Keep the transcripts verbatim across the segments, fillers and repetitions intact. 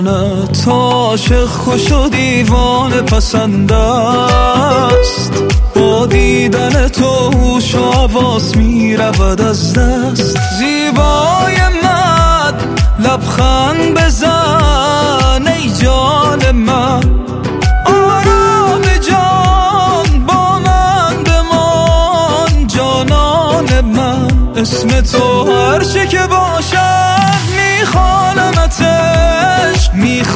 زبانت عاشق خوش و دیوانه پسند است. با دیدن تو هوش و حواس می رود از دست. زیبای من لبخند بزن ای جان من، آرام جان با من بمان جانان من. اسم تو هر چه که باشد میخوانمتش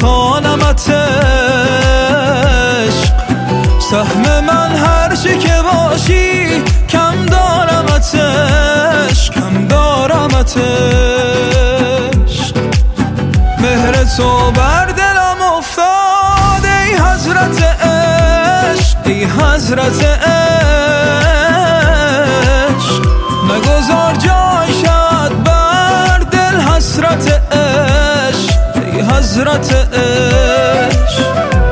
میخوانمتش. سهم من هر چه که باشی کم دارمتش کم دارمتش. مهر تو بر دلم افتاد ای حضرت عشق ای حضرت عشق. نگذار جای شد بر دل حسرت عشق ای حضرت عشق.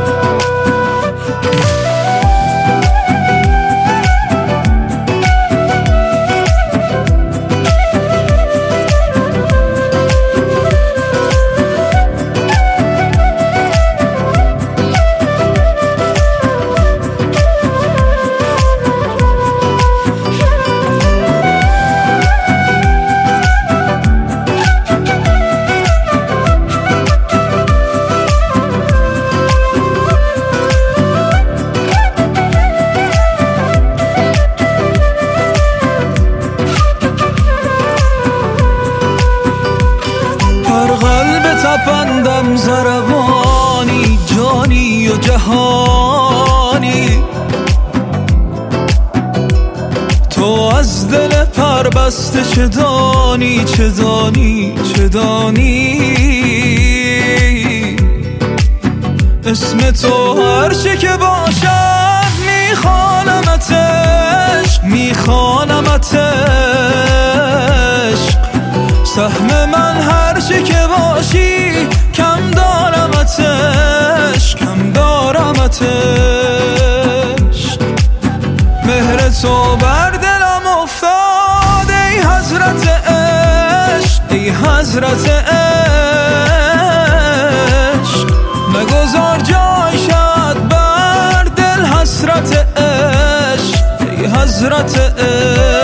تپندم زربانی جانی و جهانی. تو از دل پربسته چه دانی چه دانی چه دانی. اسم تو هر چه که باشد میخوانمتش میخوانمتش. سهم من هر چه که باشی کم دارمتش کم دارمتش. مهر تو بر دلم افتاد ای حضرت عشق ای حضرت عشق. نگذار جای شد بر دل حسرت عشق ای حضرت عشق.